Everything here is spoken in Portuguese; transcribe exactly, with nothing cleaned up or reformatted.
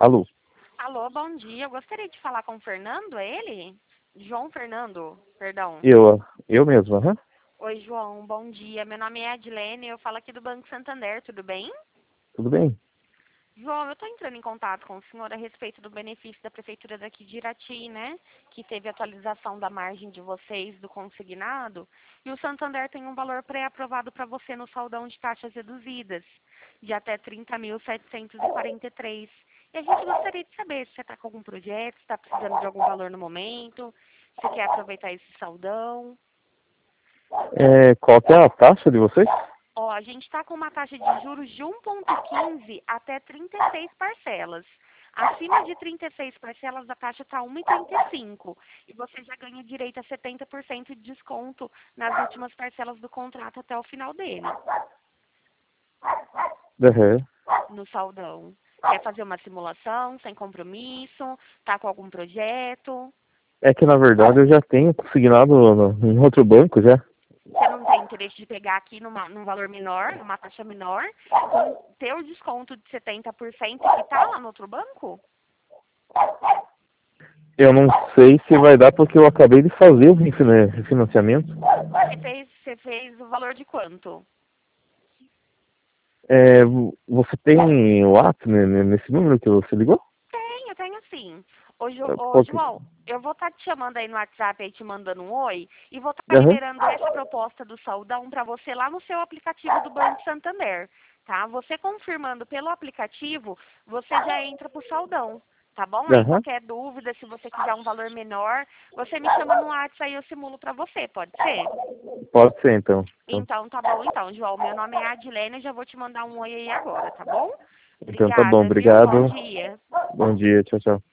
Alô? Alô, bom dia. Eu gostaria de falar com o Fernando, é ele? João Fernando, perdão. Eu, eu mesmo, aham. Oi, João, bom dia. Meu nome é Adilene, eu falo aqui do Banco Santander, tudo bem? Tudo bem? João, eu estou entrando em contato com o senhor a respeito do benefício da Prefeitura daqui de Irati, né? Que teve atualização da margem de vocês do consignado. E o Santander tem um valor pré-aprovado para você no saldão de taxas reduzidas, de até trinta mil setecentos e quarenta e três. E a gente gostaria de saber se você está com algum projeto, se está precisando de algum valor no momento, se quer aproveitar esse saldão. É, qual que é a taxa de vocês? Ó, a gente está com uma taxa de juros de um vírgula quinze até trinta e seis parcelas. Acima de trinta e seis parcelas, a taxa está um vírgula trinta e cinco. E você já ganha direito a setenta por cento de desconto nas últimas parcelas do contrato até o final dele, Aham. no saldão. Quer fazer uma simulação sem compromisso? Tá com algum projeto? É que na verdade eu já tenho consignado no- em outro banco já. Você não tem interesse de pegar aqui numa, num valor menor, numa taxa menor, com ter o desconto de setenta por cento que está lá no outro banco? Eu não sei se vai dar porque eu acabei de fazer o refina- refinanciamento. Você fez, você fez o valor de quanto? É, vo- você tem o app né, né, nesse número que você ligou? Tenho, tenho sim. Ô, Jo- É, ô, qual que- João, eu vou estar te chamando aí no WhatsApp, aí te mandando um oi, e vou estar Aham. liberando essa proposta do saldão para você lá no seu aplicativo do Banco Santander, tá? Você confirmando pelo aplicativo, você já entra pro saldão, tá bom? Aí Aham. qualquer dúvida, se você quiser um valor menor, você me chama no WhatsApp aí eu simulo para você, pode ser? Pode ser então. Então, Então, tá bom então, João. Meu nome é Adilene, eu já vou te mandar um oi aí agora, tá bom? então tá bom, Obrigada, viu? Bom obrigado. dia. Bom dia, tchau, tchau.